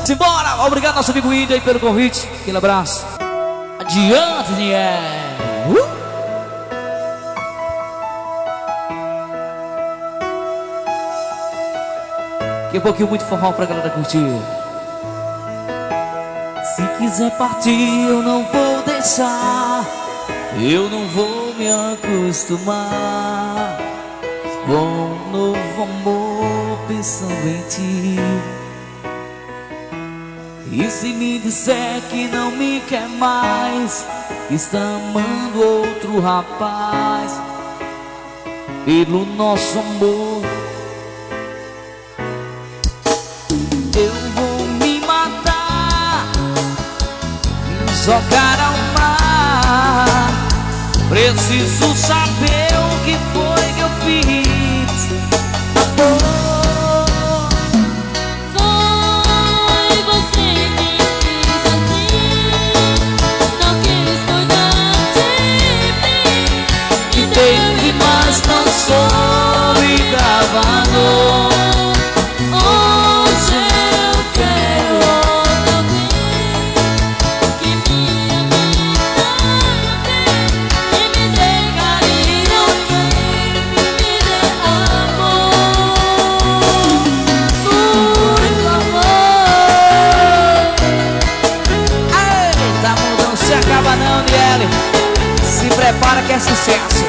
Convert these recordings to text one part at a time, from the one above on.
Simbora! Obrigado, nosso amigo Índio, aí pelo convite. Aquele abraço. Adiante, Daniel. Daqui a pouquinho muito forró pra galera curtir. Se quiser partir, eu não vou deixar. Eu não vou me acostumar com um novo amor pensando em ti. E se me disser que não me quer mais, que está amando outro rapaz, pelo nosso amor eu vou me matar, me jogar ao mar. Preciso saber o que foi que eu fiz. Amor, foi você que quis assim, não quis cuidar de mim. que teve, mas não soube dar valor. Hoje eu quero outra vez que me ame também, que me dê carinho, que me dê amor, muito amor. Eita, mundo não se acaba não, Niele. Se prepara que é sucesso.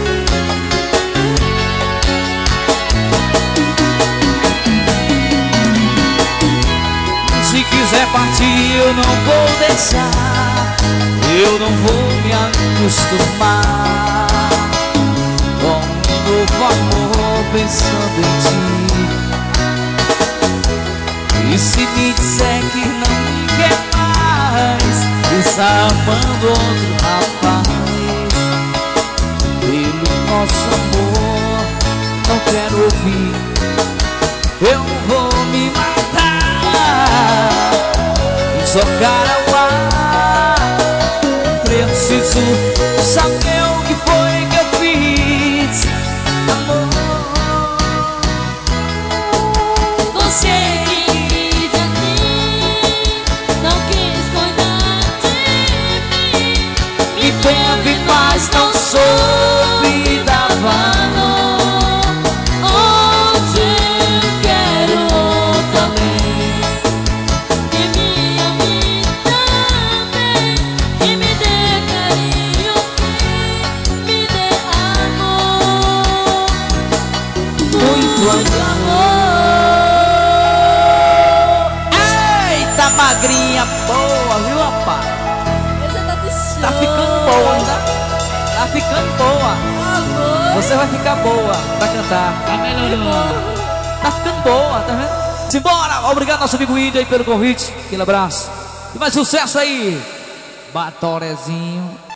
Se quiser partir, eu não vou deixar. Eu não vou me acostumar com um novo amor pensando em ti. E se me disser que não me quer mais, está amando outro rapaz, pelo nosso amor não quero ouvir. Eu vou me matar, me jogar ao ar. Preciso saber o que foi que eu fiz. Amor, Você quis assim, não quis cuidar de mim, me teve, mas não soube dar valor. Hoje eu quero outra vez que me ame também, que me dê carinho, que me dê amor, muito amor. Eita, magrinha boa, viu, rapaz? Tá ficando boa, tá? Tá ficando boa. Você vai ficar boa pra cantar. Tá melhorando. Tá ficando boa, tá vendo? Simbora! Obrigado, nosso amigo Índio, aí pelo convite. Aquele abraço. E mais sucesso aí. Batorezinho.